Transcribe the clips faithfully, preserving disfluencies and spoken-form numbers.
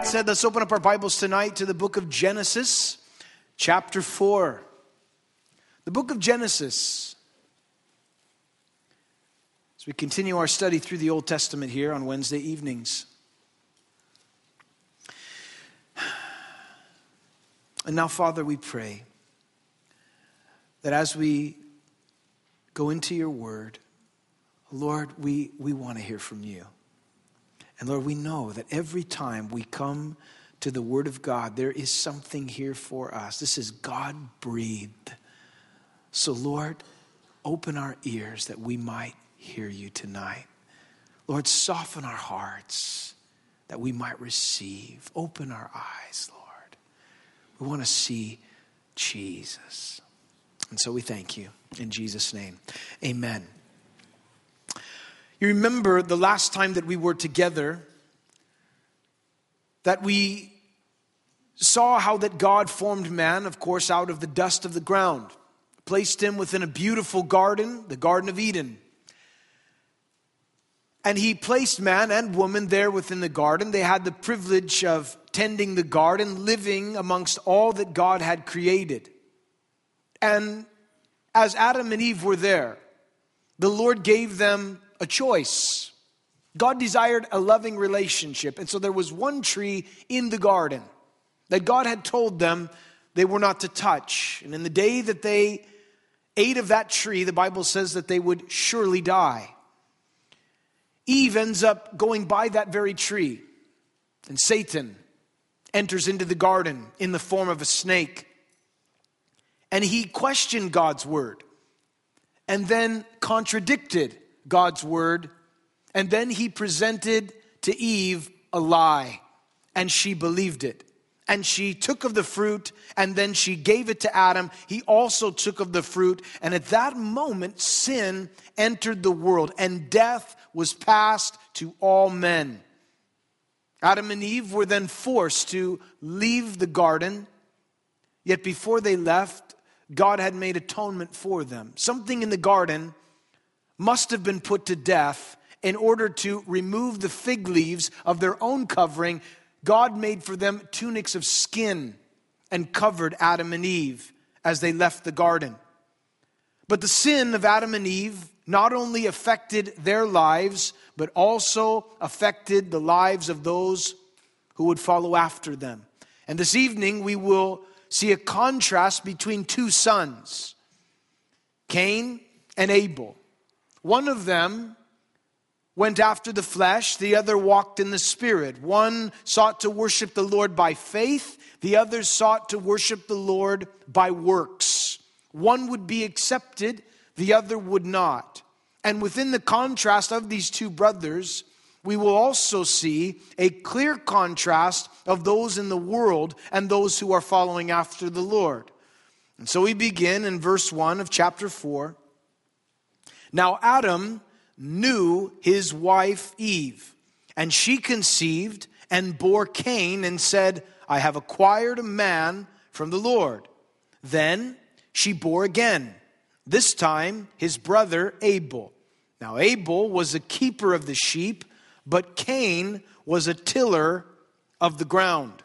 that said, let's open up our Bibles tonight to the book of Genesis, chapter four. The book of Genesis. As we continue our study through the Old Testament here on Wednesday evenings. And now, Father, we pray that as we go into your word, Lord, we, we want to hear from you. And Lord, we know that every time we come to the Word of God, there is something here for us. This is God-breathed. So Lord, open our ears that we might hear you tonight. Lord, soften our hearts that we might receive. Open our eyes, Lord. We want to see Jesus. And so we thank you in Jesus' name. Amen. You remember the last time that we were together, that we saw how that God formed man, of course, out of the dust of the ground, placed him within a beautiful garden, the Garden of Eden. And he placed man and woman there within the garden. They had the privilege of tending the garden, living amongst all that God had created. And as Adam and Eve were there, the Lord gave them a choice. God desired a loving relationship. And so there was one tree in the garden that God had told them they were not to touch. And in the day that they ate of that tree, the Bible says that they would surely die. Eve ends up going by that very tree. And Satan enters into the garden in the form of a snake. And he questioned God's word. And then contradicted God's word, and then he presented to Eve a lie, and she believed it. And she took of the fruit, and then she gave it to Adam. He also took of the fruit, and at that moment, sin entered the world, and death was passed to all men. Adam and Eve were then forced to leave the garden, yet before they left, God had made atonement for them. Something in the garden must have been put to death in order to remove the fig leaves of their own covering. God made for them tunics of skin and covered Adam and Eve as they left the garden. But the sin of Adam and Eve not only affected their lives, but also affected the lives of those who would follow after them. And this evening we will see a contrast between two sons, Cain and Abel. One of them went after the flesh, the other walked in the spirit. One sought to worship the Lord by faith, the other sought to worship the Lord by works. One would be accepted, the other would not. And within the contrast of these two brothers, we will also see a clear contrast of those in the world and those who are following after the Lord. And so we begin in verse one of chapter four. Now Adam knew his wife Eve, and she conceived and bore Cain and said, I have acquired a man from the Lord. Then she bore again, this time his brother Abel. Now Abel was a keeper of the sheep, but Cain was a tiller of the ground.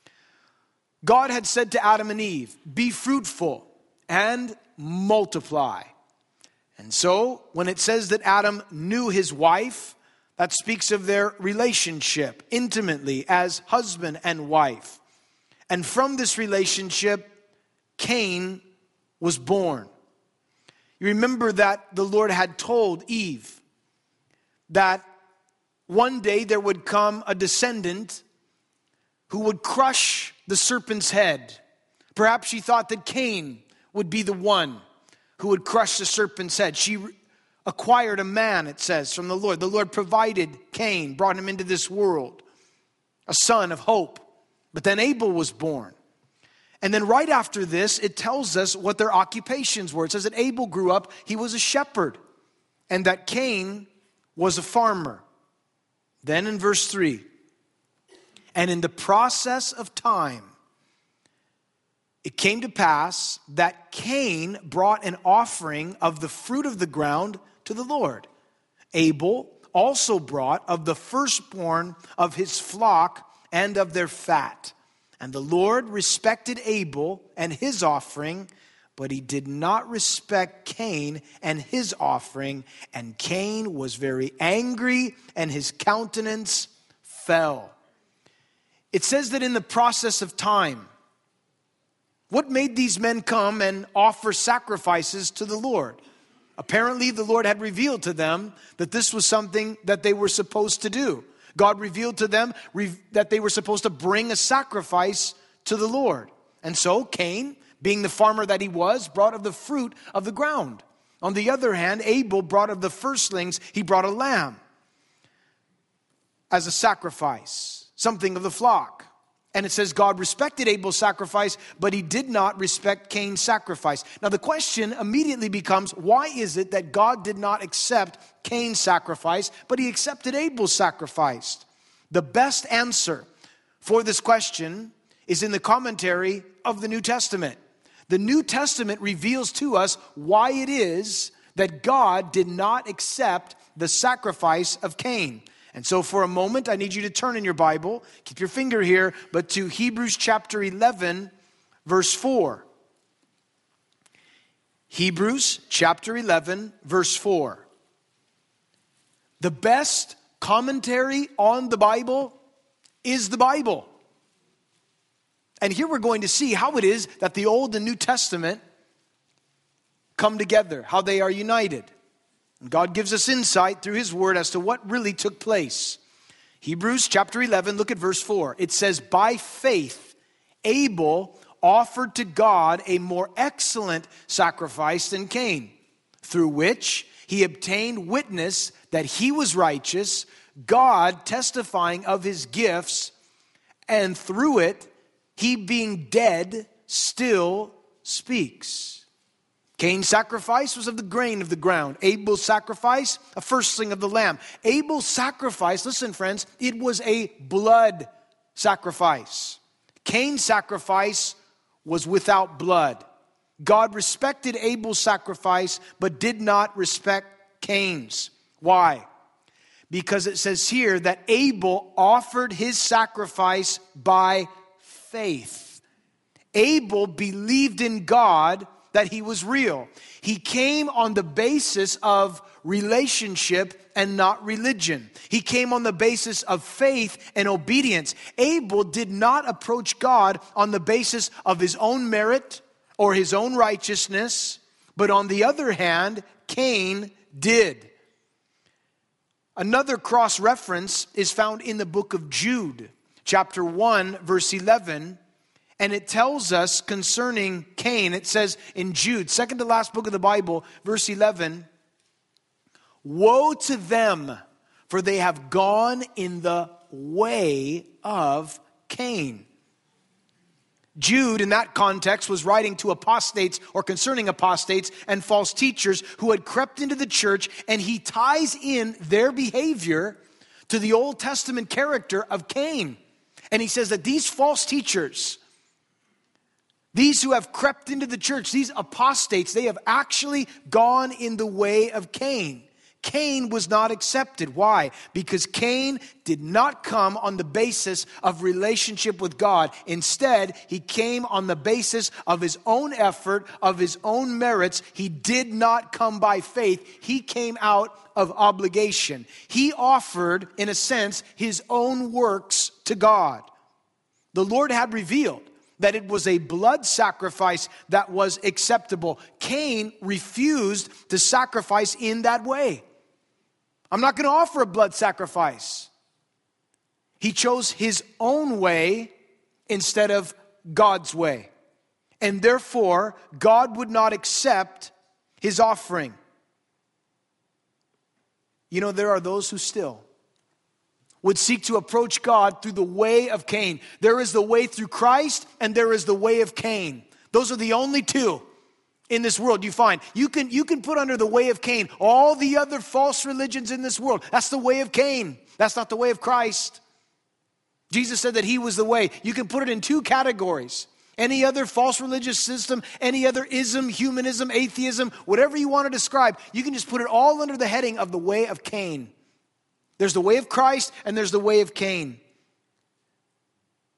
God had said to Adam and Eve, be fruitful and multiply. And so, when it says that Adam knew his wife, that speaks of their relationship intimately as husband and wife. And from this relationship, Cain was born. You remember that the Lord had told Eve that one day there would come a descendant who would crush the serpent's head. Perhaps she thought that Cain would be the one who would crush the serpent's head. She acquired a man, it says, from the Lord. The Lord provided Cain, brought him into this world, a son of hope. But then Abel was born. And then right after this, it tells us what their occupations were. It says that Abel grew up, he was a shepherd, and that Cain was a farmer. Then in verse three, and in the process of time, it came to pass that Cain brought an offering of the fruit of the ground to the Lord. Abel also brought of the firstborn of his flock and of their fat. And the Lord respected Abel and his offering, but he did not respect Cain and his offering. And Cain was very angry, and his countenance fell. It says that in the process of time, what made these men come and offer sacrifices to the Lord? Apparently, the Lord had revealed to them that this was something that they were supposed to do. God revealed to them that they were supposed to bring a sacrifice to the Lord. And so Cain, being the farmer that he was, brought of the fruit of the ground. On the other hand, Abel brought of the firstlings, he brought a lamb as a sacrifice, something of the flock. And it says God respected Abel's sacrifice, but he did not respect Cain's sacrifice. Now the question immediately becomes, why is it that God did not accept Cain's sacrifice, but he accepted Abel's sacrifice? The best answer for this question is in the commentary of the New Testament. The New Testament reveals to us why it is that God did not accept the sacrifice of Cain. And so for a moment, I need you to turn in your Bible, keep your finger here, but to Hebrews chapter eleven, verse four. Hebrews chapter eleven, verse four. The best commentary on the Bible is the Bible. And here we're going to see how it is that the Old and New Testament come together, how they are united. And God gives us insight through His Word as to what really took place. Hebrews chapter eleven, look at verse four. It says, by faith, Abel offered to God a more excellent sacrifice than Cain, through which he obtained witness that he was righteous, God testifying of his gifts, and through it, he being dead still speaks. Cain's sacrifice was of the grain of the ground. Abel's sacrifice, a firstling of the lamb. Abel's sacrifice, listen friends, it was a blood sacrifice. Cain's sacrifice was without blood. God respected Abel's sacrifice, but did not respect Cain's. Why? Because it says here that Abel offered his sacrifice by faith. Abel believed in God that he was real. He came on the basis of relationship and not religion. He came on the basis of faith and obedience. Abel did not approach God on the basis of his own merit or his own righteousness, but on the other hand, Cain did. Another cross-reference is found in the book of Jude, chapter one, verse eleven. And it tells us concerning Cain, it says in Jude, second to last book of the Bible, verse eleven, woe to them, for they have gone in the way of Cain. Jude, in that context, was writing to apostates or concerning apostates and false teachers who had crept into the church, and he ties in their behavior to the Old Testament character of Cain. And he says that these false teachers, these who have crept into the church, these apostates, they have actually gone in the way of Cain. Cain was not accepted. Why? Because Cain did not come on the basis of relationship with God. Instead, he came on the basis of his own effort, of his own merits. He did not come by faith. He came out of obligation. He offered, in a sense, his own works to God. The Lord had revealed that it was a blood sacrifice that was acceptable. Cain refused to sacrifice in that way. I'm not going to offer a blood sacrifice. He chose his own way instead of God's way. And therefore, God would not accept his offering. You know, there are those who still would seek to approach God through the way of Cain. There is the way through Christ, and there is the way of Cain. Those are the only two in this world you find. You can, you can put under the way of Cain all the other false religions in this world. That's the way of Cain. That's not the way of Christ. Jesus said that he was the way. You can put it in two categories. Any other false religious system, any other ism, humanism, atheism, whatever you want to describe, you can just put it all under the heading of the way of Cain. There's the way of Christ and there's the way of Cain.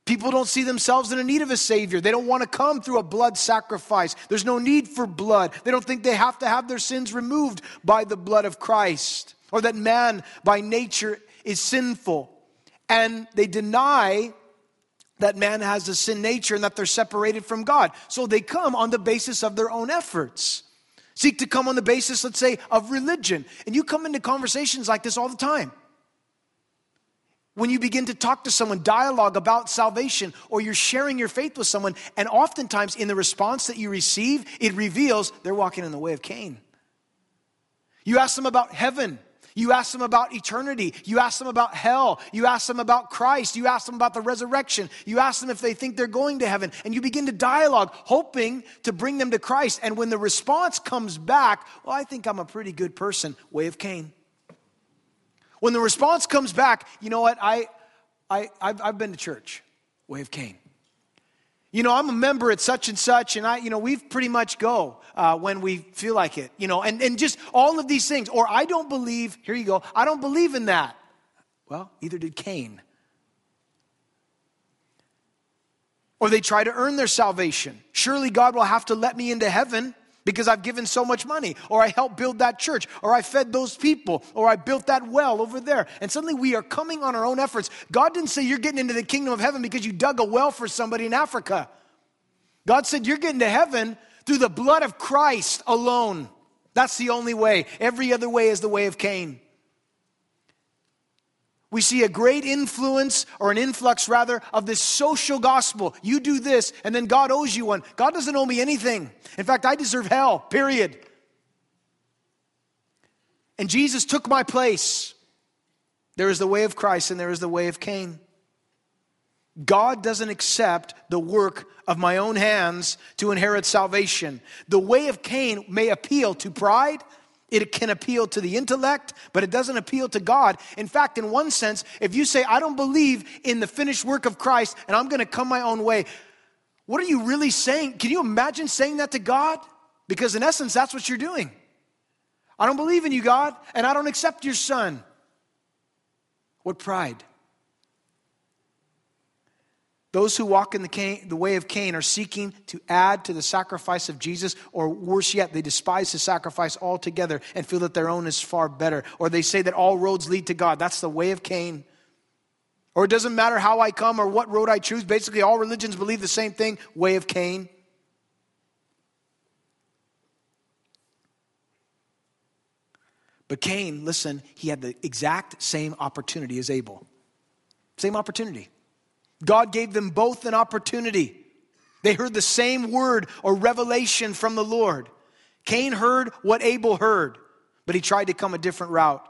People don't see themselves in a need of a Savior. They don't want to come through a blood sacrifice. There's no need for blood. They don't think they have to have their sins removed by the blood of Christ, or that man by nature is sinful. And they deny that man has a sin nature and that they're separated from God. So they come on the basis of their own efforts. Seek to come on the basis, let's say, of religion. And you come into conversations like this all the time. When you begin to talk to someone, dialogue about salvation, or you're sharing your faith with someone, and oftentimes in the response that you receive, it reveals they're walking in the way of Cain. You ask them about heaven. You ask them about eternity. You ask them about hell. You ask them about Christ. You ask them about the resurrection. You ask them if they think they're going to heaven. And you begin to dialogue, hoping to bring them to Christ. And when the response comes back, well, I think I'm a pretty good person, way of Cain. When the response comes back, you know what, I, I, I've, I've been to church, way of Cain. You know, I'm a member at such and such, and I, you know, we pretty much go uh, when we feel like it, you know, and, and just all of these things. Or I don't believe, here you go, I don't believe in that. Well, neither did Cain. Or they try to earn their salvation. Surely God will have to let me into heaven because I've given so much money, or I helped build that church, or I fed those people, or I built that well over there. And suddenly we are coming on our own efforts. God didn't say you're getting into the kingdom of heaven because you dug a well for somebody in Africa. God said you're getting to heaven through the blood of Christ alone. That's the only way. Every other way is the way of Cain. We see a great influence, or an influx rather, of this social gospel. You do this, and then God owes you one. God doesn't owe me anything. In fact, I deserve hell, period. And Jesus took my place. There is the way of Christ, and there is the way of Cain. God doesn't accept the work of my own hands to inherit salvation. The way of Cain may appeal to pride. It can appeal to the intellect, but it doesn't appeal to God. In fact, in one sense, if you say, I don't believe in the finished work of Christ and I'm going to come my own way, what are you really saying? Can you imagine saying that to God? Because in essence, that's what you're doing. I don't believe in you, God, and I don't accept your son. What pride? Those who walk in the, Cain, the way of Cain are seeking to add to the sacrifice of Jesus, or worse yet, they despise the sacrifice altogether and feel that their own is far better. Or they say that all roads lead to God. That's the way of Cain. Or it doesn't matter how I come or what road I choose. Basically, all religions believe the same thing, way of Cain. But Cain, listen, he had the exact same opportunity as Abel. Same opportunity. God gave them both an opportunity. They heard the same word or revelation from the Lord. Cain heard what Abel heard, but he tried to come a different route.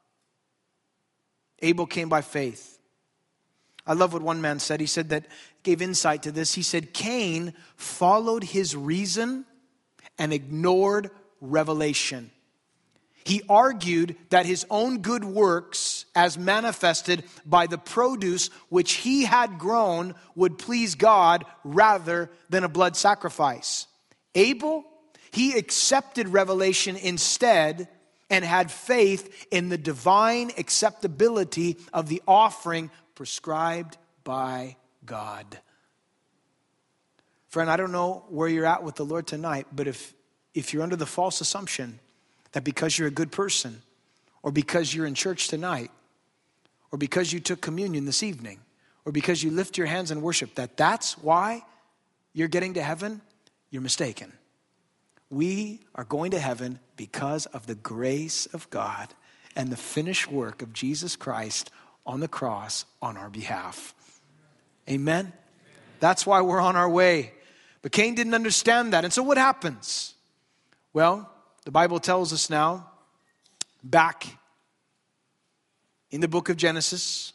Abel came by faith. I love what one man said. He said that, gave insight to this. He said, Cain followed his reason and ignored revelation. He argued that his own good works, as manifested by the produce which he had grown, would please God rather than a blood sacrifice. Abel, he accepted revelation instead and had faith in the divine acceptability of the offering prescribed by God. Friend, I don't know where you're at with the Lord tonight, but if, if you're under the false assumption that because you're a good person, or because you're in church tonight, or because you took communion this evening, or because you lift your hands in worship, that that's why you're getting to heaven, you're mistaken. We are going to heaven because of the grace of God and the finished work of Jesus Christ on the cross on our behalf. Amen? That's why we're on our way. But Cain didn't understand that. And so what happens? Well, the Bible tells us now, back in the book of Genesis,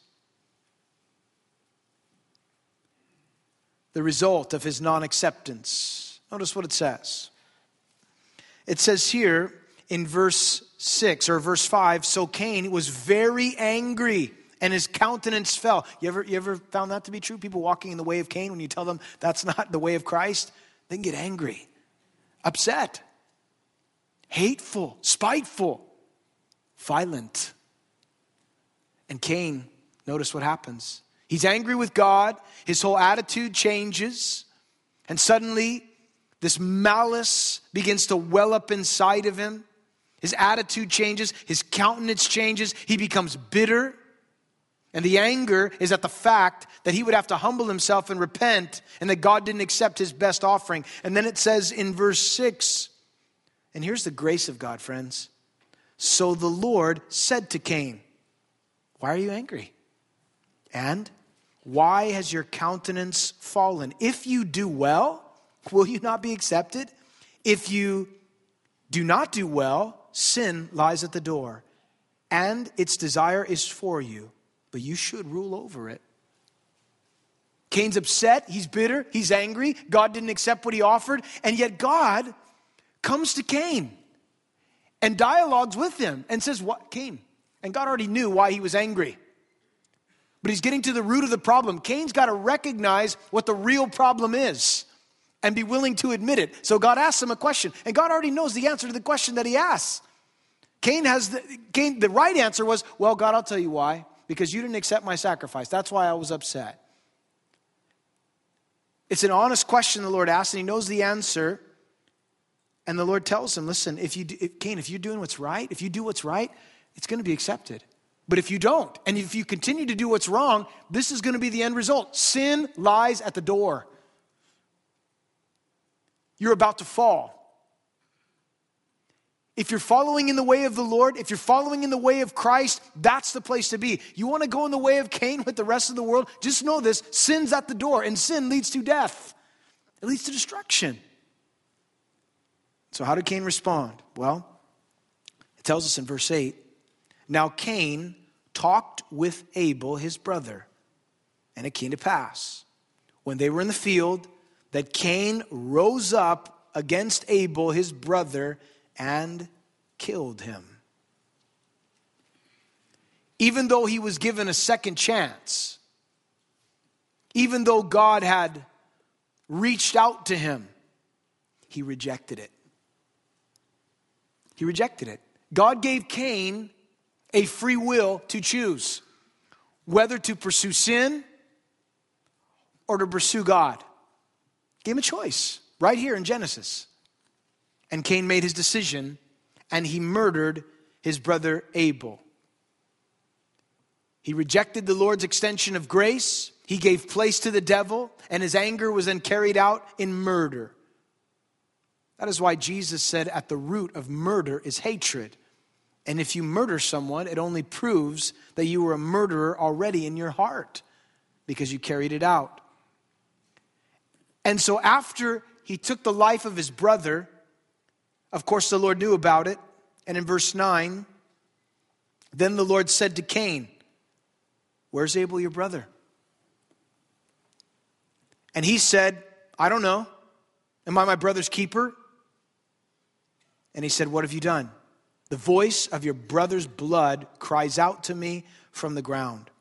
the result of his non-acceptance. Notice what it says. It says here in verse six or verse five, so Cain was very angry and his countenance fell. You ever, you ever found that to be true? People walking in the way of Cain, when you tell them that's not the way of Christ, they can get angry, upset, hateful, spiteful, violent. And Cain, notice what happens. He's angry with God. His whole attitude changes. And suddenly, this malice begins to well up inside of him. His attitude changes. His countenance changes. He becomes bitter. And the anger is at the fact that he would have to humble himself and repent, and that God didn't accept his best offering. And then it says in verse six, and here's the grace of God, friends. So the Lord said to Cain, why are you angry? And why has your countenance fallen? If you do well, will you not be accepted? If you do not do well, sin lies at the door, and its desire is for you, but you should rule over it. Cain's upset, he's bitter, he's angry. God didn't accept what he offered, and yet God comes to Cain and dialogues with him and says, what, Cain? And God already knew why he was angry. But he's getting to the root of the problem. Cain's got to recognize what the real problem is and be willing to admit it. So God asks him a question, and God already knows the answer to the question that he asks. Cain has the, Cain, the right answer was, well, God, I'll tell you why. Because you didn't accept my sacrifice. That's why I was upset. It's an honest question the Lord asks, and he knows the answer. And the Lord tells him, listen, if you, if, Cain, if you're doing what's right, if you do what's right, it's going to be accepted. But if you don't, and if you continue to do what's wrong, this is going to be the end result. Sin lies at the door. You're about to fall. If you're following in the way of the Lord, if you're following in the way of Christ, that's the place to be. You want to go in the way of Cain with the rest of the world? Just know this, sin's at the door, and sin leads to death. It leads to destruction. So how did Cain respond? Well, it tells us in verse eight, now Cain talked with Abel, his brother, and it came to pass, when they were in the field, that Cain rose up against Abel, his brother, and killed him. Even though he was given a second chance, even though God had reached out to him, he rejected it. He rejected it. God gave Cain a free will to choose whether to pursue sin or to pursue God. Gave him a choice right here in Genesis. And Cain made his decision, and he murdered his brother Abel. He rejected the Lord's extension of grace. He gave place to the devil, and his anger was then carried out in murder. That is why Jesus said at the root of murder is hatred. And if you murder someone, it only proves that you were a murderer already in your heart because you carried it out. And so after he took the life of his brother, of course, the Lord knew about it. And in verse nine, then the Lord said to Cain, where's Abel, your brother? And he said, I don't know. Am I my brother's keeper? And he said, what have you done? The voice of your brother's blood cries out to me from the ground.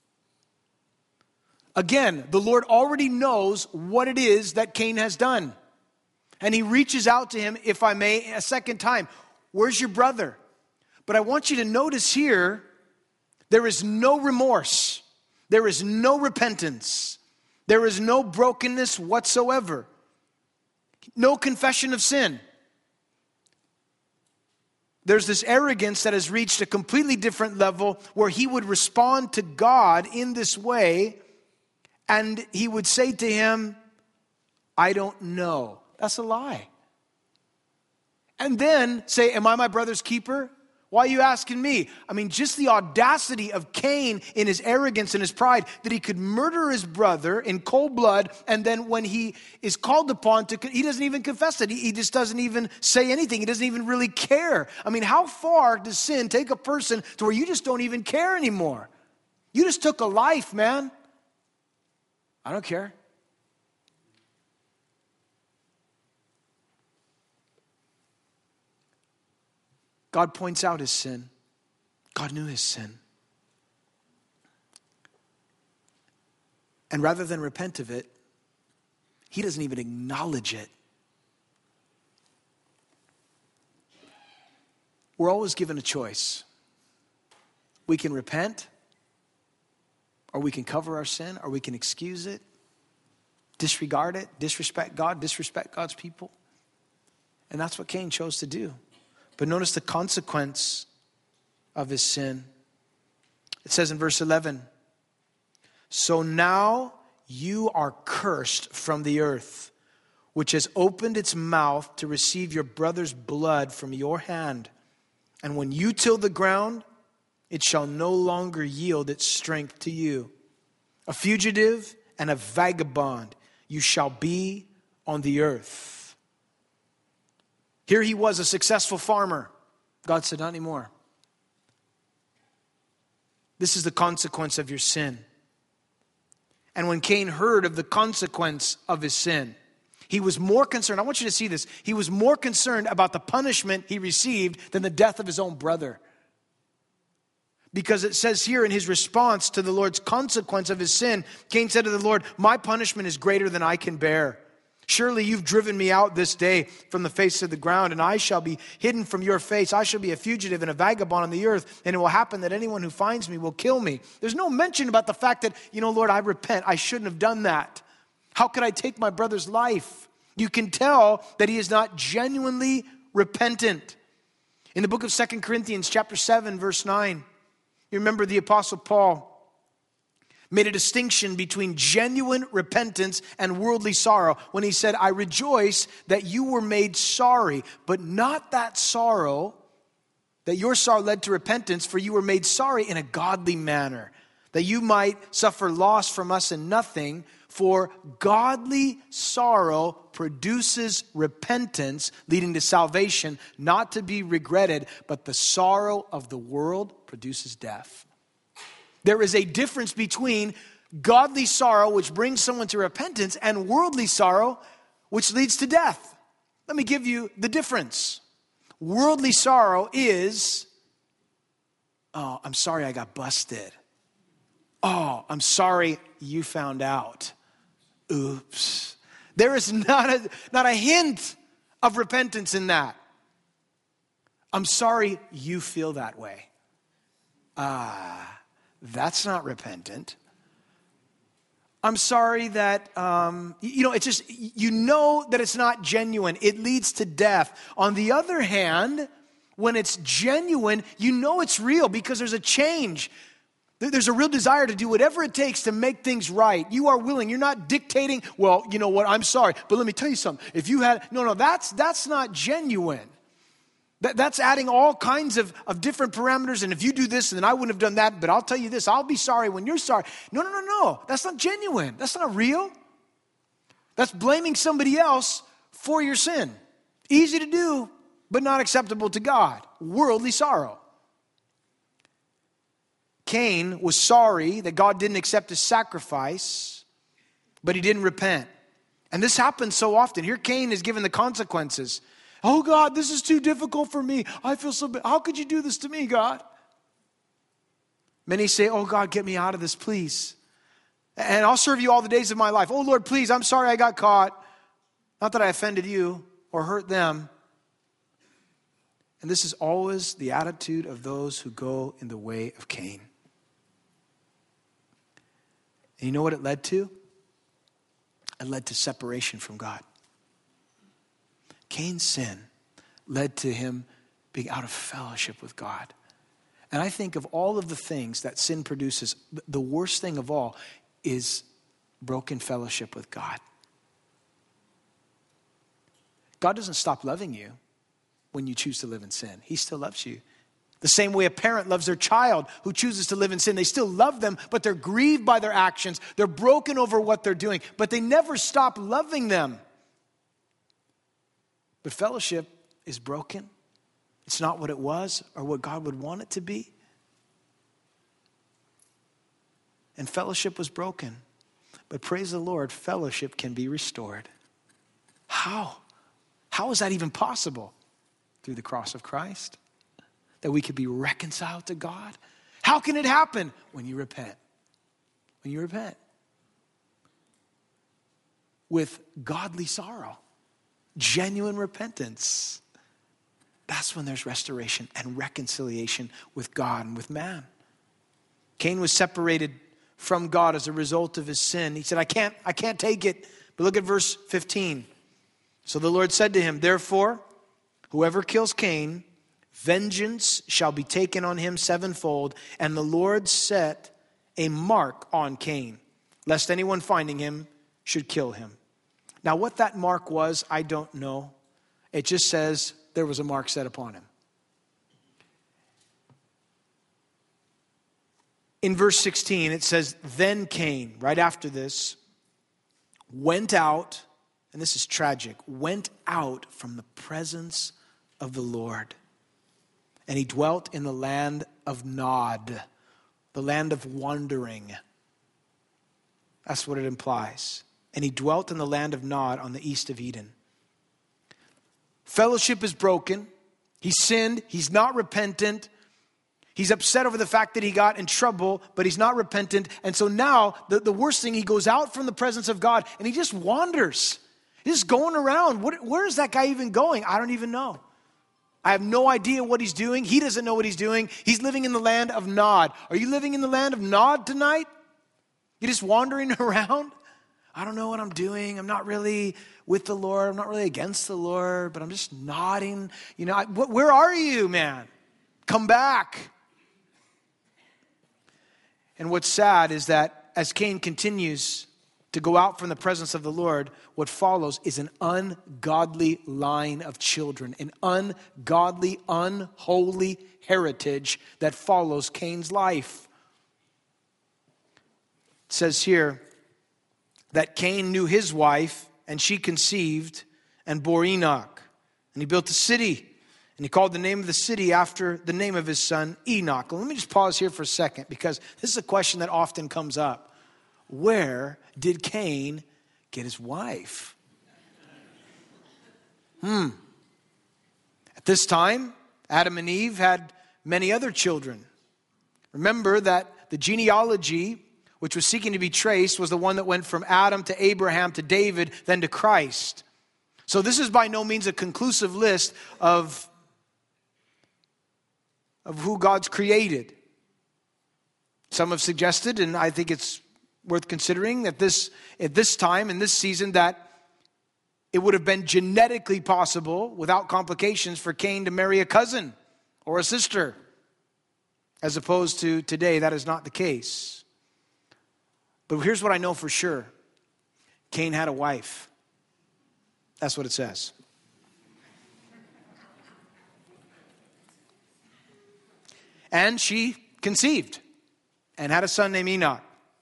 Again, the Lord already knows what it is that Cain has done. And he reaches out to him, if I may, a second time. Where's your brother? But I want you to notice here, there is no remorse. There is no repentance. There is no brokenness whatsoever. No confession of sin. There's this arrogance that has reached a completely different level where he would respond to God in this way, and he would say to him, I don't know. That's a lie. And then say, am I my brother's keeper? Why are you asking me? I mean, just the audacity of Cain in his arrogance and his pride that he could murder his brother in cold blood, and then when he is called upon to, he doesn't even confess it. He, he just doesn't even say anything. He doesn't even really care. I mean, how far does sin take a person to where you just don't even care anymore? You just took a life, man. I don't care. God points out his sin. God knew his sin. And rather than repent of it, he doesn't even acknowledge it. We're always given a choice. We can repent or we can cover our sin, or we can excuse it, disregard it, disrespect God, disrespect God's people. And that's what Cain chose to do. But notice the consequence of his sin. It says in verse eleven, so now you are cursed from the earth, which has opened its mouth to receive your brother's blood from your hand. And when you till the ground, it shall no longer yield its strength to you. A fugitive and a vagabond you shall be on the earth. Here he was, a successful farmer. God said, not anymore. This is the consequence of your sin. And when Cain heard of the consequence of his sin, he was more concerned. I want you to see this. He was more concerned about the punishment he received than the death of his own brother. Because it says here in his response to the Lord's consequence of his sin, Cain said to the Lord, my punishment is greater than I can bear. Surely you've driven me out this day from the face of the ground, and I shall be hidden from your face. I shall be a fugitive and a vagabond on the earth, and it will happen that anyone who finds me will kill me. There's no mention about the fact that, you know, Lord, I repent. I shouldn't have done that. How could I take my brother's life? You can tell that he is not genuinely repentant. In the book of Second Corinthians chapter seven, verse nine, you remember the Apostle Paul made a distinction between genuine repentance and worldly sorrow when he said, I rejoice that you were made sorry, but not that sorrow, that your sorrow led to repentance, for you were made sorry in a godly manner, that you might suffer loss from us in nothing, for godly sorrow produces repentance, leading to salvation, not to be regretted, but the sorrow of the world produces death. There is a difference between godly sorrow, which brings someone to repentance, and worldly sorrow, which leads to death. Let me give you the difference. Worldly sorrow is, oh, I'm sorry I got busted. Oh, I'm sorry you found out. Oops. There is not a, not a hint of repentance in that. I'm sorry you feel that way. Ah. That's not repentant. I'm sorry that, um, you know, it's just, you know that it's not genuine. It leads to death. On the other hand, when it's genuine, you know it's real because there's a change. There's a real desire to do whatever it takes to make things right. You are willing. You're not dictating, well, you know what, I'm sorry, but let me tell you something. If you had, no, no, that's that's not genuine. That, that's adding all kinds of, of different parameters. And if you do this, then I wouldn't have done that. But I'll tell you this, I'll be sorry when you're sorry. No, no, no, no. That's not genuine. That's not real. That's blaming somebody else for your sin. Easy to do, but not acceptable to God. Worldly sorrow. Cain was sorry that God didn't accept his sacrifice, but he didn't repent. And this happens so often. Here Cain is given the consequences. Oh, God, this is too difficult for me. I feel so bad. How could you do this to me, God? Many say, oh, God, get me out of this, please. And I'll serve you all the days of my life. Oh, Lord, please, I'm sorry I got caught. Not that I offended you or hurt them. And this is always the attitude of those who go in the way of Cain. And you know what it led to? It led to separation from God. Cain's sin led to him being out of fellowship with God. And I think of all of the things that sin produces, the worst thing of all is broken fellowship with God. God doesn't stop loving you when you choose to live in sin. He still loves you. The same way a parent loves their child who chooses to live in sin. They still love them, but they're grieved by their actions. They're broken over what they're doing, but they never stop loving them. But fellowship is broken. It's not what it was or what God would want it to be. And fellowship was broken. But praise the Lord, fellowship can be restored. How? How is that even possible? Through the cross of Christ. That we could be reconciled to God. How can it happen? When you repent. When you repent. With godly sorrow. Genuine repentance. That's when there's restoration and reconciliation with God and with man. Cain was separated from God as a result of his sin. He said, I can't, I can't take it. But look at verse fifteen. So the Lord said to him, therefore, whoever kills Cain, vengeance shall be taken on him sevenfold. And the Lord set a mark on Cain, lest anyone finding him should kill him. Now what that mark was, I don't know. It just says there was a mark set upon him. In verse sixteen, it says, then Cain, right after this, went out, and this is tragic, went out from the presence of the Lord. And he dwelt in the land of Nod, the land of wandering. That's what it implies. And he dwelt in the land of Nod on the east of Eden. Fellowship is broken. He sinned. He's not repentant. He's upset over the fact that he got in trouble, but he's not repentant. And so now, the, the worst thing, he goes out from the presence of God and he just wanders. He's just going around. What, where is that guy even going? I don't even know. I have no idea what he's doing. He doesn't know what he's doing. He's living in the land of Nod. Are you living in the land of Nod tonight? You're just wandering around? I don't know what I'm doing. I'm not really with the Lord. I'm not really against the Lord, but I'm just nodding. You know, I, wh- where are you, man? Come back. And what's sad is that as Cain continues to go out from the presence of the Lord, what follows is an ungodly line of children, an ungodly, unholy heritage that follows Cain's life. It says here that Cain knew his wife, and she conceived and bore Enoch. And he built a city, and he called the name of the city after the name of his son, Enoch. Well, let me just pause here for a second, because this is a question that often comes up. Where did Cain get his wife? Hmm. At this time, Adam and Eve had many other children. Remember that the genealogy, which was seeking to be traced, was the one that went from Adam to Abraham to David, then to Christ. So this is by no means a conclusive list of, of who God's created. Some have suggested, and I think it's worth considering, that this at this time, in this season, that it would have been genetically possible, without complications, for Cain to marry a cousin or a sister. As opposed to today, that is not the case. But here's what I know for sure. Cain had a wife. That's what it says. And she conceived and had a son named Enoch.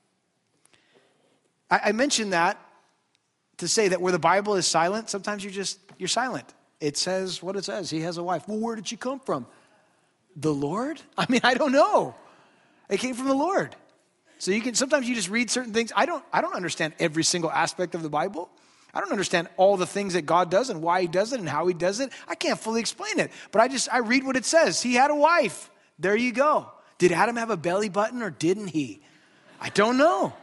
I, I mentioned that to say that where the Bible is silent, sometimes you're just, you're silent. It says what it says. He has a wife. Well, where did she come from? The Lord? I mean, I don't know. It came from the Lord. So you can, sometimes you just read certain things. I don't, I don't understand every single aspect of the Bible. I don't understand all the things that God does and why he does it and how he does it. I can't fully explain it. But I just, I read what it says. He had a wife. There you go. Did Adam have a belly button or didn't he? I don't know.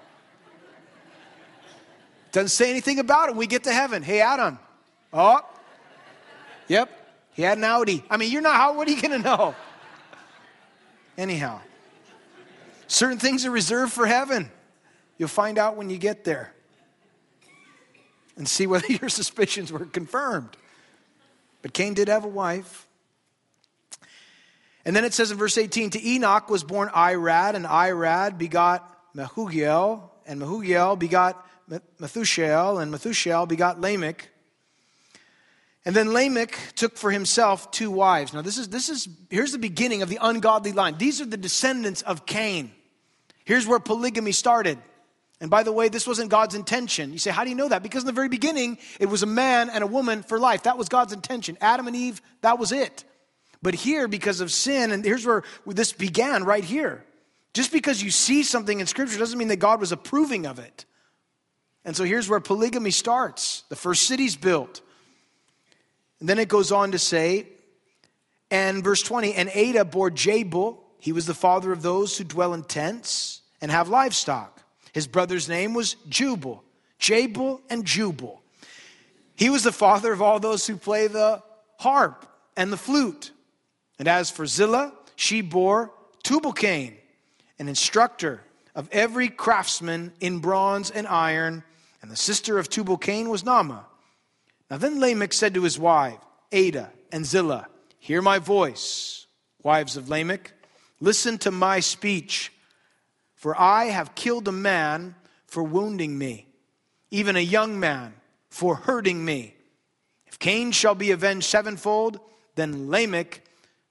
Doesn't say anything about it when we get to heaven. Hey, Adam. Oh, yep. He had an Audi. I mean, you're not, how, what are you going to know? Anyhow. Certain things are reserved for heaven. You'll find out when you get there. And see whether your suspicions were confirmed. But Cain did have a wife. And then it says in verse eighteen, to Enoch was born Irad, and Irad begot Mehugiel, and Mehugiel begot Methushael, and Methushael begot Lamech. And then Lamech took for himself two wives. Now this is, this is, here's the beginning of the ungodly line. These are the descendants of Cain. Here's where polygamy started. And by the way, this wasn't God's intention. You say, how do you know that? Because in the very beginning, it was a man and a woman for life. That was God's intention. Adam and Eve, that was it. But here, because of sin, and here's where this began right here. Just because you see something in Scripture doesn't mean that God was approving of it. And so here's where polygamy starts. The first city's built. And then it goes on to say, and verse twenty, and Ada bore Jabal. He was the father of those who dwell in tents and have livestock. His brother's name was Jubal. Jabal and Jubal. He was the father of all those who play the harp and the flute. And as for Zillah, she bore Tubal-Cain, an instructor of every craftsman in bronze and iron, and the sister of Tubal-Cain was Naamah. Now then Lamech said to his wife, Adah and Zillah, hear my voice, wives of Lamech. Listen to my speech, for I have killed a man for wounding me, even a young man for hurting me. If Cain shall be avenged sevenfold, then Lamech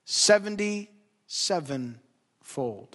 seventy-sevenfold.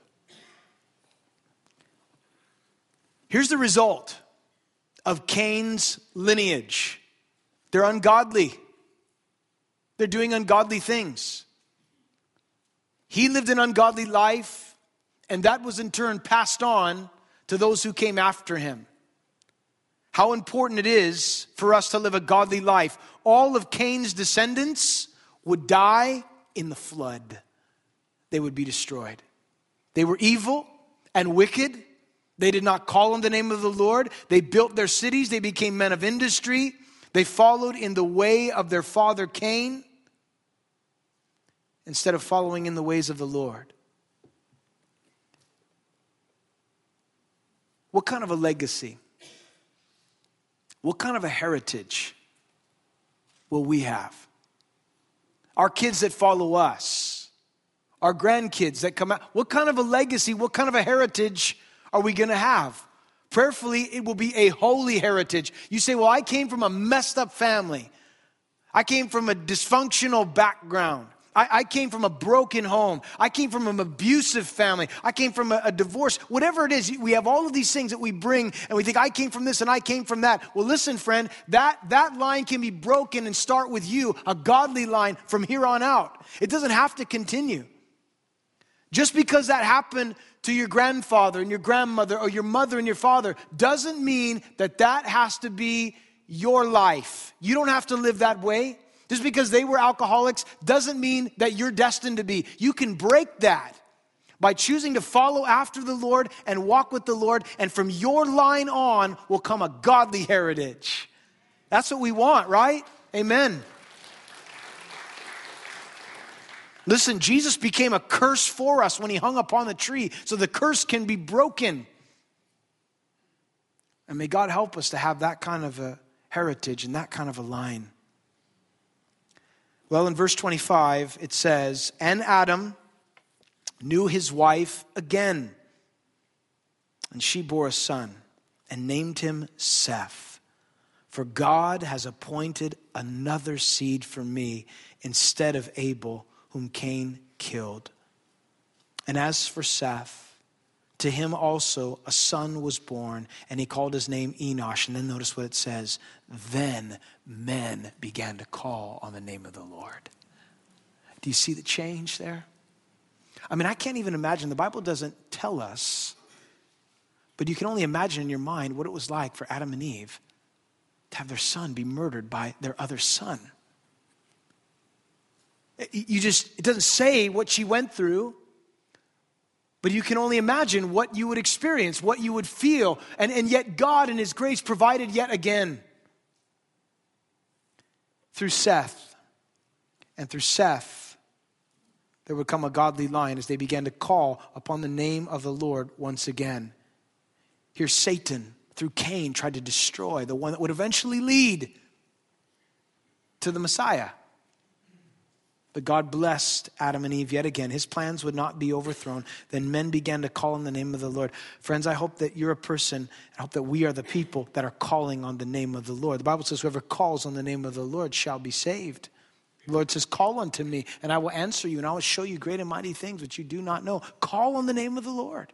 Here's the result of Cain's lineage. They're ungodly. They're doing ungodly things. He lived an ungodly life, and that was in turn passed on to those who came after him. How important it is for us to live a godly life. All of Cain's descendants would die in the flood. They would be destroyed. They were evil and wicked. They did not call on the name of the Lord. They built their cities. They became men of industry. They followed in the way of their father Cain instead of following in the ways of the Lord. What kind of a legacy? What kind of a heritage will we have? Our kids that follow us, our grandkids that come out, what kind of a legacy, what kind of a heritage are we going to have? Prayerfully, it will be a holy heritage. You say, well, I came from a messed up family. I came from a dysfunctional background. I, I came from a broken home. I came from an abusive family. I came from a, a divorce. Whatever it is, we have all of these things that we bring and we think, I came from this and I came from that. Well, listen, friend, that, that line can be broken and start with you, a godly line from here on out. It doesn't have to continue. Just because that happened to your grandfather and your grandmother or your mother and your father doesn't mean that that has to be your life. You don't have to live that way. Just because they were alcoholics doesn't mean that you're destined to be. You can break that by choosing to follow after the Lord and walk with the Lord, and from your line on will come a godly heritage. That's what we want, right? Amen. Listen, Jesus became a curse for us when he hung upon the tree, so the curse can be broken. And may God help us to have that kind of a heritage and that kind of a line. Well, in verse twenty-five, it says, and Adam knew his wife again, and she bore a son and named him Seth. For God has appointed another seed for me instead of Abel, whom Cain killed. And as for Seth, to him also a son was born, and he called his name Enosh. And then notice what it says. Then men began to call on the name of the Lord. Do you see the change there? I mean, I can't even imagine. The Bible doesn't tell us, but you can only imagine in your mind what it was like for Adam and Eve to have their son be murdered by their other son. You just, it doesn't say what she went through, but you can only imagine what you would experience, what you would feel. And, and yet God in his grace provided yet again through Seth. And through Seth, there would come a godly line as they began to call upon the name of the Lord once again. Here Satan, through Cain, tried to destroy the one that would eventually lead to the Messiah. But God blessed Adam and Eve yet again. His plans would not be overthrown. Then men began to call on the name of the Lord. Friends, I hope that you're a person, I hope that we are the people that are calling on the name of the Lord. The Bible says whoever calls on the name of the Lord shall be saved. The Lord says, call unto me, and I will answer you, and I will show you great and mighty things which you do not know. Call on the name of the Lord.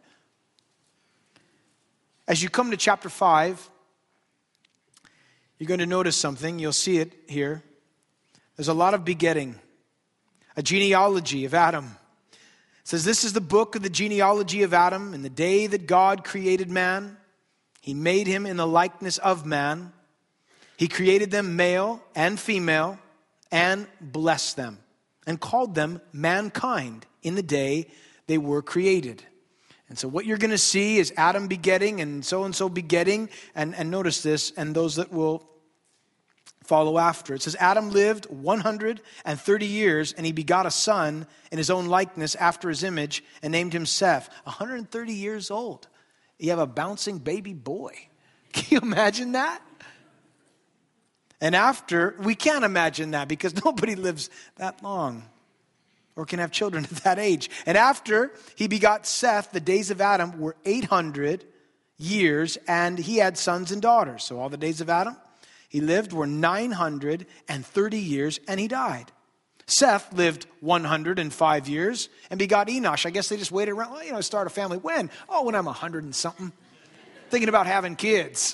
As you come to chapter five, you're going to notice something. You'll see it here. There's a lot of begetting. A genealogy of Adam. It says this is the book of the genealogy of Adam. In the day that God created man, he made him in the likeness of man. He created them male and female and blessed them and called them mankind in the day they were created. And so what you're going to see is Adam begetting and so-and-so begetting. And, and notice this, and those that will follow after. It says, Adam lived one hundred thirty years, and he begot a son in his own likeness after his image, and named him Seth. one hundred thirty years old. You have a bouncing baby boy. Can you imagine that? And after, we can't imagine that because nobody lives that long or can have children at that age. And after he begot Seth, the days of Adam were eight hundred years, and he had sons and daughters. So all the days of Adam he lived were nine hundred thirty years, and he died. Seth lived one hundred five years and begot Enosh. I guess they just waited around, well, you know, start a family. When? Oh, when I'm one hundred and something. Thinking about having kids.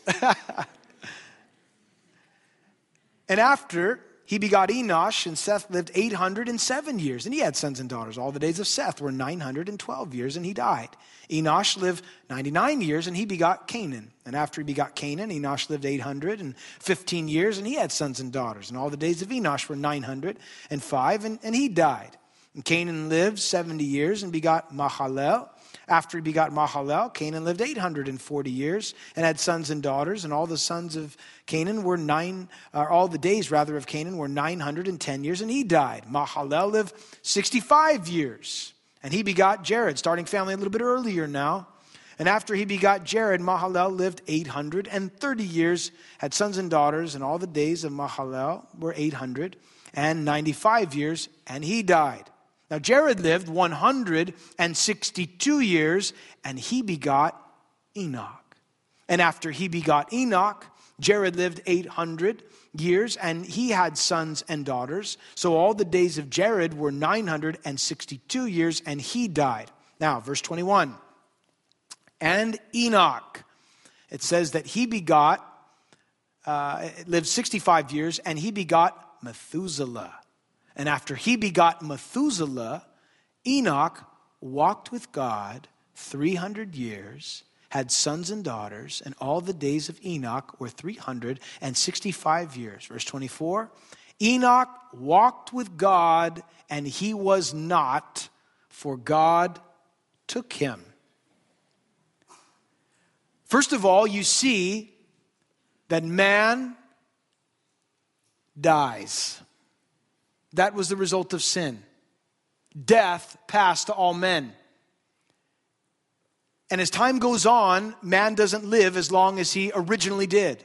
And after he begot Enosh, and Seth lived eight hundred seven years, and he had sons and daughters. All the days of Seth were nine hundred twelve years, and he died. Enosh lived ninety-nine years, and he begot Canaan. And after he begot Canaan, Enosh lived eight hundred fifteen years, and he had sons and daughters. And all the days of Enosh were nine hundred five, and, and he died. And Canaan lived seventy years and begot Mahalalel. After he begot Mahalalel, Canaan lived eight hundred forty years and had sons and daughters. And all the sons of Canaan were nine, or all the days rather of Canaan were nine hundred ten years, and he died. Mahalalel lived sixty-five years, and he begot Jared, starting family a little bit earlier now. And after he begot Jared, Mahalalel lived eight hundred thirty years, had sons and daughters, and all the days of Mahalalel were eight hundred ninety-five years, and he died. Now Jared lived one hundred sixty-two years, and he begot Enoch. And after he begot Enoch, Jared lived eight hundred years, and he had sons and daughters. So all the days of Jared were nine hundred sixty-two years, and he died. Now, verse twenty-one. And Enoch, it says that he begot, uh, lived sixty-five years, and he begot Methuselah. And after he begot Methuselah, Enoch walked with God three hundred years, had sons and daughters, and all the days of Enoch were three hundred sixty-five years. Verse twenty-four, Enoch walked with God, and he was not, for God took him. First of all, you see that man dies. That was the result of sin. Death passed to all men. And as time goes on, man doesn't live as long as he originally did.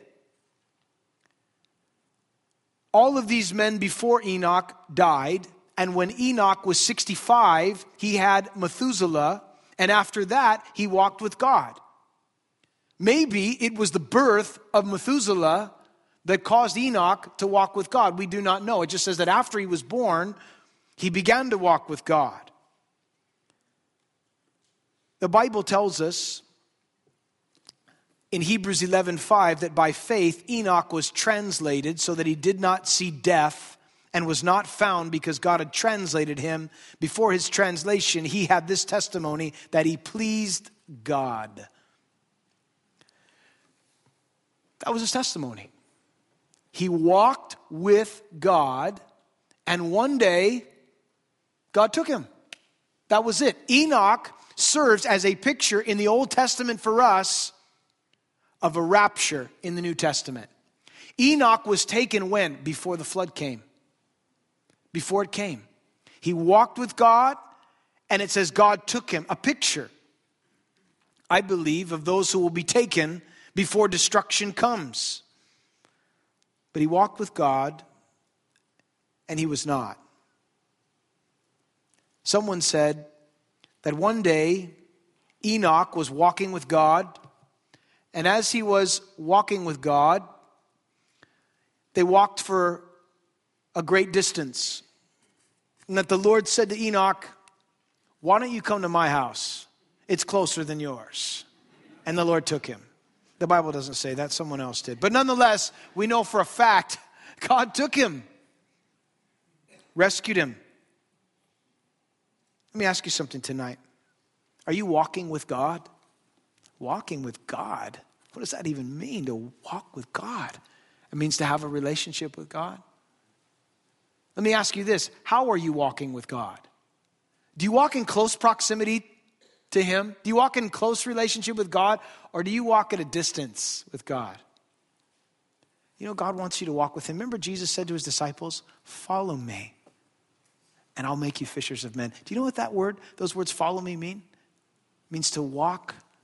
All of these men before Enoch died, and when Enoch was sixty-five, he had Methuselah, and after that, he walked with God. Maybe it was the birth of Methuselah that caused Enoch to walk with God. We do not know. It just says that after he was born, he began to walk with God. The Bible tells us in Hebrews eleven five that by faith Enoch was translated so that he did not see death and was not found because God had translated him. Before his translation, he had this testimony that he pleased God. That was his testimony. He walked with God, and one day, God took him. That was it. Enoch serves as a picture in the Old Testament for us of a rapture in the New Testament. Enoch was taken when? Before the flood came. Before it came. He walked with God, and it says God took him. A picture, I believe, of those who will be taken before destruction comes. But he walked with God, and he was not. Someone said that one day Enoch was walking with God, and as he was walking with God, they walked for a great distance. And that the Lord said to Enoch, "Why don't you come to my house? It's closer than yours." And the Lord took him. The Bible doesn't say that. Someone else did. But nonetheless, we know for a fact God took him, rescued him. Let me ask you something tonight. Are you walking with God? Walking with God? What does that even mean, to walk with God? It means to have a relationship with God. Let me ask you this. How are you walking with God? Do you walk in close proximity to him? Do you walk in close relationship with God, or do you walk at a distance with God? You know, God wants you to walk with him. Remember Jesus said to his disciples, "Follow me, and I'll make you fishers of men." Do you know what that word, those words "follow me" mean? It means to walk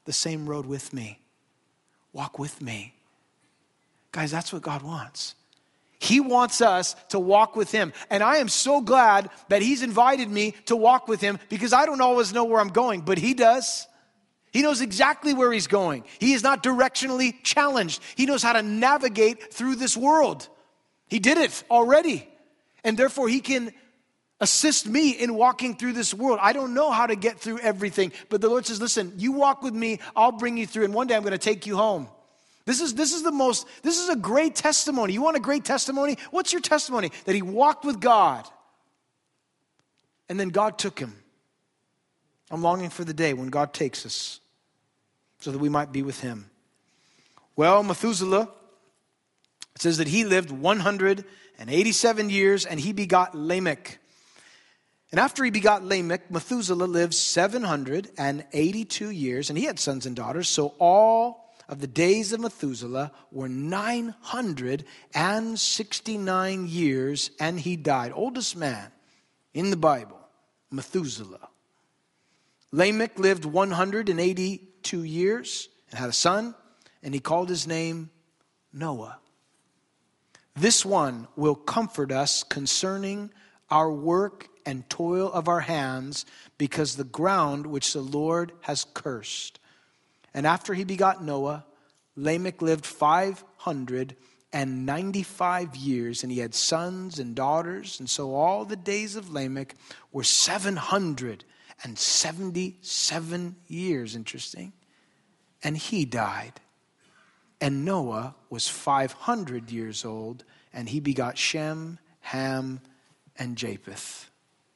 the same road with me. Walk with me. Guys, that's what God wants. He wants us to walk with him. And I am so glad that he's invited me to walk with him, because I don't always know where I'm going, but he does. He knows exactly where he's going. He is not directionally challenged. He knows how to navigate through this world. He did it already. And therefore he can assist me in walking through this world. I don't know how to get through everything, but the Lord says, listen, you walk with me, I'll bring you through, and one day I'm going to take you home. This is, this is the most, this is a great testimony. You want a great testimony? What's your testimony? That he walked with God, and then God took him. I'm longing for the day when God takes us so that we might be with him. Well, Methuselah, it says that he lived one hundred eighty-seven years, and he begot Lamech. And after he begot Lamech, Methuselah lived seven hundred eighty-two years, and he had sons and daughters. So all of the days of Methuselah were nine hundred sixty-nine years, and he died. Oldest man in the Bible, Methuselah. Lamech lived one hundred eighty-two years and had a son, and he called his name Noah. This one will comfort us concerning our work and toil of our hands, because the ground which the Lord has cursed. And after he begot Noah, Lamech lived five hundred ninety-five years, and he had sons and daughters. And so all the days of Lamech were seven hundred seventy-seven years. Interesting. And he died. And Noah was five hundred years old, and he begot Shem, Ham, and Japheth.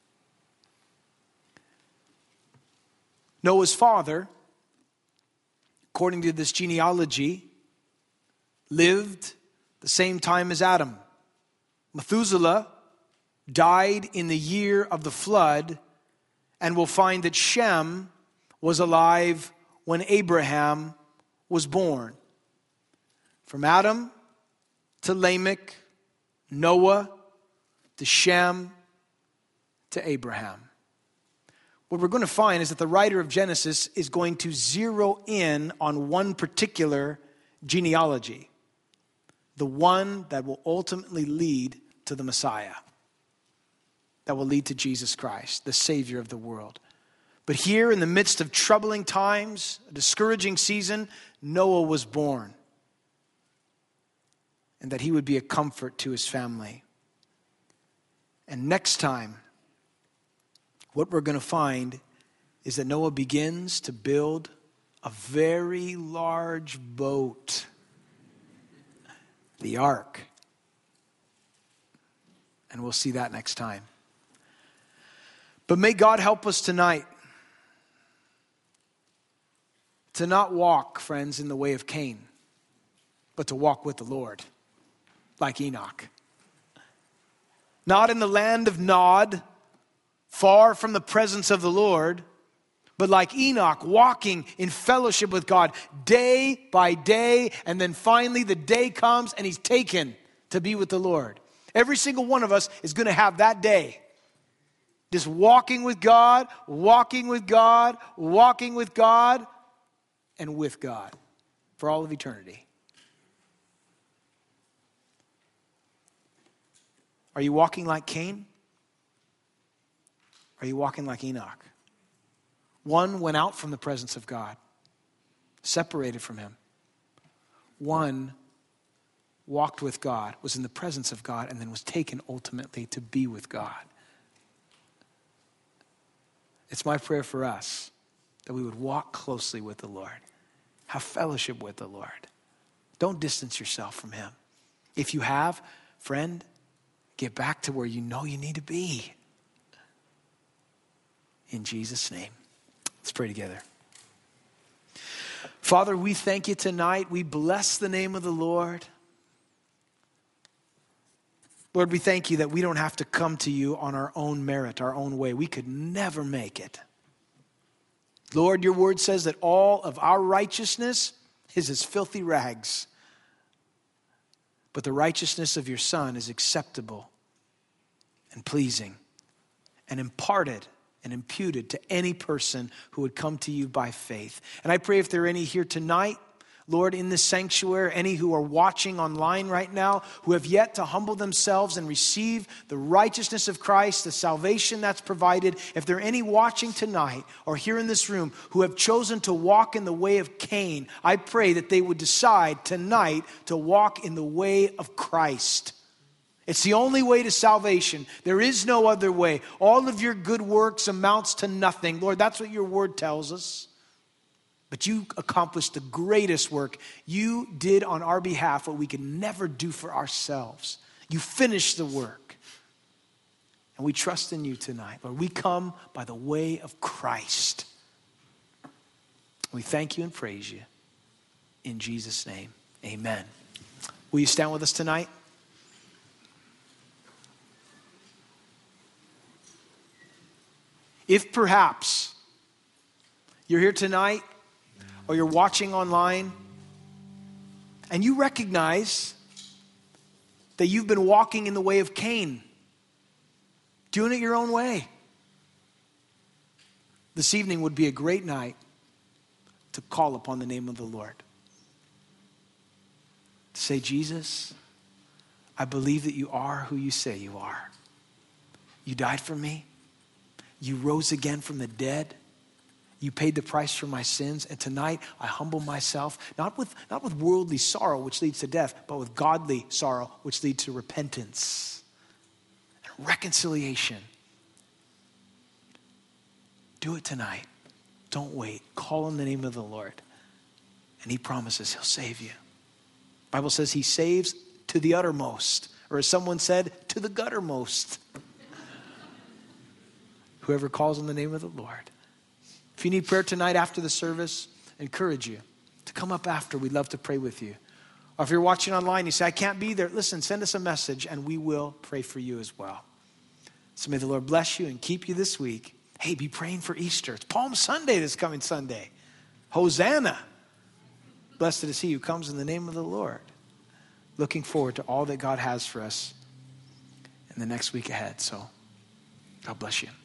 Noah's father, according to this genealogy, lived the same time as Adam. Methuselah died in the year of the flood, and we'll find that Shem was alive when Abraham was born. From Adam to Lamech, Noah to Shem to Abraham. What we're going to find is that the writer of Genesis is going to zero in on one particular genealogy, the one that will ultimately lead to the Messiah, that will lead to Jesus Christ, the Savior of the world. But here in the midst of troubling times, a discouraging season, Noah was born, and that he would be a comfort to his family. And next time, what we're going to find is that Noah begins to build a very large boat, the ark. And we'll see that next time. But may God help us tonight to not walk, friends, in the way of Cain, but to walk with the Lord, like Enoch. Not in the land of Nod, far from the presence of the Lord, but like Enoch, walking in fellowship with God day by day, and then finally the day comes and he's taken to be with the Lord. Every single one of us is going to have that day. Just walking with God, walking with God, walking with God, and with God for all of eternity. Are you walking like Cain? Are you walking like Enoch? One went out from the presence of God, separated from him. One walked with God, was in the presence of God, and then was taken ultimately to be with God. It's my prayer for us that we would walk closely with the Lord, have fellowship with the Lord. Don't distance yourself from him. If you have, friend, get back to where you know you need to be. In Jesus' name. Let's pray together. Father, we thank you tonight. We bless the name of the Lord. Lord, we thank you that we don't have to come to you on our own merit, our own way. We could never make it. Lord, your word says that all of our righteousness is as filthy rags. But the righteousness of your Son is acceptable and pleasing and imparted and imputed to any person who would come to you by faith. And I pray if there are any here tonight, Lord, in this sanctuary, any who are watching online right now, who have yet to humble themselves and receive the righteousness of Christ, the salvation that's provided, if there are any watching tonight or here in this room who have chosen to walk in the way of Cain, I pray that they would decide tonight to walk in the way of Christ. It's the only way to salvation. There is no other way. All of your good works amounts to nothing. Lord, that's what your word tells us. But you accomplished the greatest work. You did on our behalf what we could never do for ourselves. You finished the work. And we trust in you tonight. Lord, we come by the way of Christ. We thank you and praise you. In Jesus' name, amen. Will you stand with us tonight? If perhaps you're here tonight, or you're watching online, and you recognize that you've been walking in the way of Cain, doing it your own way, this evening would be a great night to call upon the name of the Lord. To say, Jesus, I believe that you are who you say you are. You died for me. You rose again from the dead. You paid the price for my sins, and tonight I humble myself, not with, not with worldly sorrow, which leads to death, but with godly sorrow, which leads to repentance and reconciliation. Do it tonight. Don't wait. Call on the name of the Lord, and he promises he'll save you. The Bible says he saves to the uttermost, or as someone said, to the guttermost. Whoever calls on the name of the Lord. If you need prayer tonight after the service, I encourage you to come up after. We'd love to pray with you. Or if you're watching online, you say, I can't be there. Listen, send us a message and we will pray for you as well. So may the Lord bless you and keep you this week. Hey, be praying for Easter. It's Palm Sunday this coming Sunday. Hosanna. Blessed is he who comes in the name of the Lord. Looking forward to all that God has for us in the next week ahead. So God bless you.